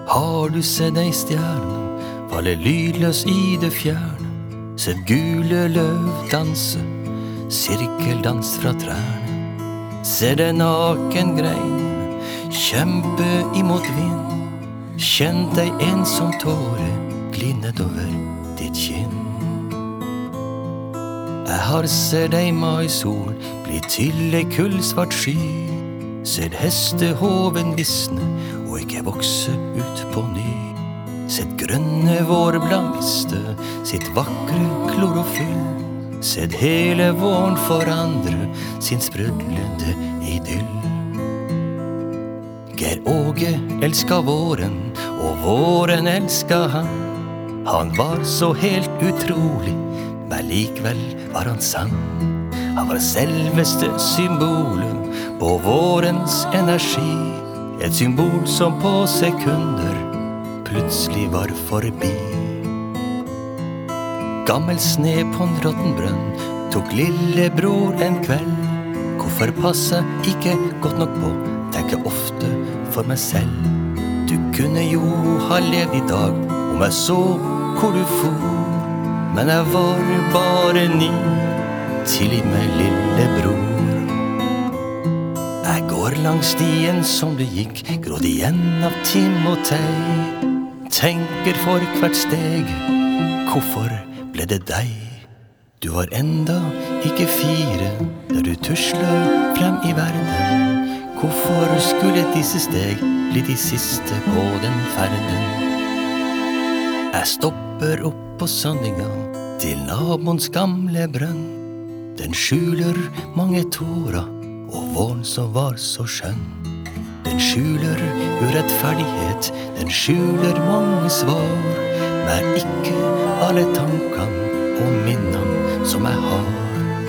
Har du sett ei stjerne falle lydløs i det fjerne? Sett gule løv danse, sirkeldans fra trærne? Ser det naken grein kjempe imot vind? Kjenn deg ensom tåre gli nedover ditt kinn. Jeg har sett ei maisol bli til ei kullsvart sky, sett hestehoven visne og ikke vokse ut på ny. Sett grønne vårblad miste sitt vakre klorofyll, sett hele våren forandre sin sprudlende idyll. Geir Åge elska våren, og våren elska han. Han var så helt utrolig, men likvel var han sann. Han var selveste symbolet på vårens energi, et symbol som på sekunder plutselig var forbi. Gammel sne på en råtten brønn tok lillebror en kveld. Hvorfor passer ikke godt nok på, tenker ofte for meg selv. Du kunne jo ha levd i dag om jeg så hvor du for, men jeg var bare 9, tilgi meg lillebror. Jeg går langs stien som du gikk, gråd igjen av Timotei. Tenker for hvert steg, hvorfor ble det deg? Du var enda ikke 4 da du tuslet frem i verden. Hvorfor skulle disse steg bli de siste på den ferden? Jeg stopper opp på Sandinga til naboens gamle brønn. Den skjuler mange tårer og våren som var så skjønn. Den skjuler urettferdighet, den skjuler mange svar, men ikke alle tankene og minnene som jeg har.